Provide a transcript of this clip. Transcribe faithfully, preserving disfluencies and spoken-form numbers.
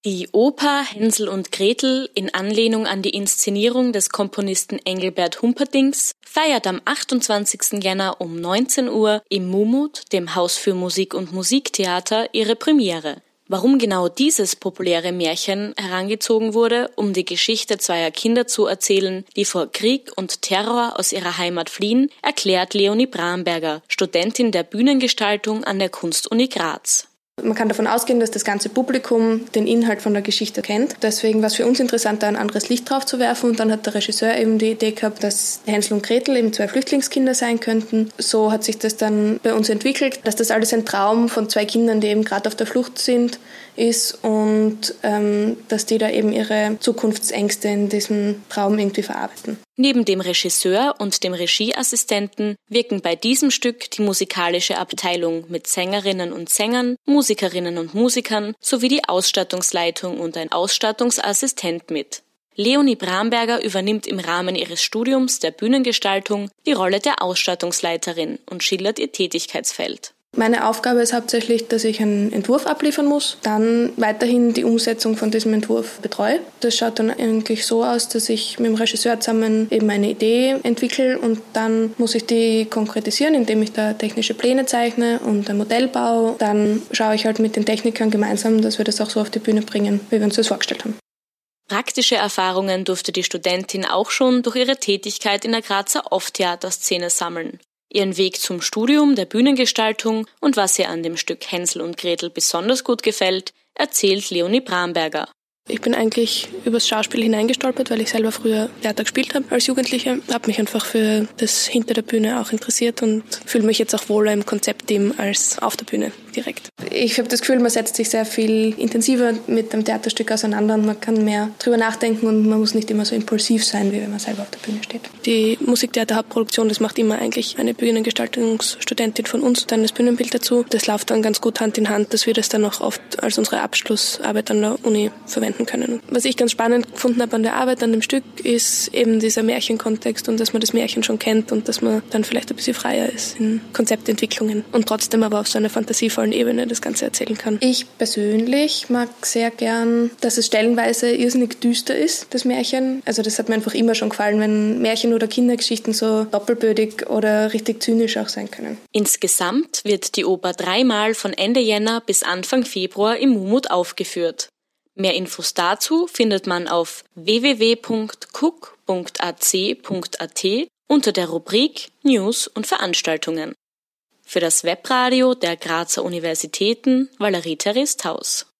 Die Oper Hänsel und Gretel in Anlehnung an die Inszenierung des Komponisten Engelbert Humperdinck feiert am achtundzwanzigsten Jänner um neunzehn Uhr im Mumut, dem Haus für Musik und Musiktheater, ihre Premiere. Warum genau dieses populäre Märchen herangezogen wurde, um die Geschichte zweier Kinder zu erzählen, die vor Krieg und Terror aus ihrer Heimat fliehen, erklärt Leonie Bramberger, Studentin der Bühnengestaltung an der Kunstuni Graz. Man kann davon ausgehen, dass das ganze Publikum den Inhalt von der Geschichte kennt. Deswegen war es für uns interessant, da ein anderes Licht drauf zu werfen. Und dann hat der Regisseur eben die Idee gehabt, dass Hänsel und Gretel eben zwei Flüchtlingskinder sein könnten. So hat sich das dann bei uns entwickelt, dass das alles ein Traum von zwei Kindern, die eben gerade auf der Flucht sind, ist und ähm, dass die da eben ihre Zukunftsängste in diesem Traum irgendwie verarbeiten. Neben dem Regisseur und dem Regieassistenten wirken bei diesem Stück die musikalische Abteilung mit Sängerinnen und Sängern, Musikerinnen und Musikern sowie die Ausstattungsleitung und ein Ausstattungsassistent mit. Leonie Bramberger übernimmt im Rahmen ihres Studiums der Bühnengestaltung die Rolle der Ausstattungsleiterin und schildert ihr Tätigkeitsfeld. Meine Aufgabe ist hauptsächlich, dass ich einen Entwurf abliefern muss, dann weiterhin die Umsetzung von diesem Entwurf betreue. Das schaut dann eigentlich so aus, dass ich mit dem Regisseur zusammen eben eine Idee entwickle und dann muss ich die konkretisieren, indem ich da technische Pläne zeichne und ein Modell baue. Dann schaue ich halt mit den Technikern gemeinsam, dass wir das auch so auf die Bühne bringen, wie wir uns das vorgestellt haben. Praktische Erfahrungen durfte die Studentin auch schon durch ihre Tätigkeit in der Grazer Off-Theaterszene sammeln. Ihren Weg zum Studium der Bühnengestaltung und was ihr an dem Stück Hänsel und Gretel besonders gut gefällt, erzählt Leonie Bramberger. Ich bin eigentlich übers Schauspiel hineingestolpert, weil ich selber früher Theater gespielt habe als Jugendliche. Habe mich einfach für das hinter der Bühne auch interessiert und fühle mich jetzt auch wohler im Konzeptteam als auf der Bühne direkt. Ich habe das Gefühl, man setzt sich sehr viel intensiver mit dem Theaterstück auseinander und man kann mehr drüber nachdenken und man muss nicht immer so impulsiv sein, wie wenn man selber auf der Bühne steht. Die Musiktheater-Hauptproduktion, das macht immer eigentlich eine Bühnengestaltungsstudentin von uns, dann das Bühnenbild dazu. Das läuft dann ganz gut Hand in Hand, dass wir das dann auch oft als unsere Abschlussarbeit an der Uni verwenden können. Was ich ganz spannend gefunden habe an der Arbeit, an dem Stück, ist eben dieser Märchenkontext und dass man das Märchen schon kennt und dass man dann vielleicht ein bisschen freier ist in Konzeptentwicklungen und trotzdem aber auf so einer fantasievollen Ebene das Ganze erzählen kann. Ich persönlich mag sehr gern, dass es stellenweise irrsinnig düster ist, das Märchen. Also das hat mir einfach immer schon gefallen, wenn Märchen oder Kindergeschichten so doppelbödig oder richtig zynisch auch sein können. Insgesamt wird die Oper dreimal von Ende Jänner bis Anfang Februar im Mumut aufgeführt. Mehr Infos dazu findet man auf w w w punkt c u c punkt a c punkt a t unter der Rubrik News und Veranstaltungen. Für das Webradio der Grazer Universitäten Valerie Therese Taus.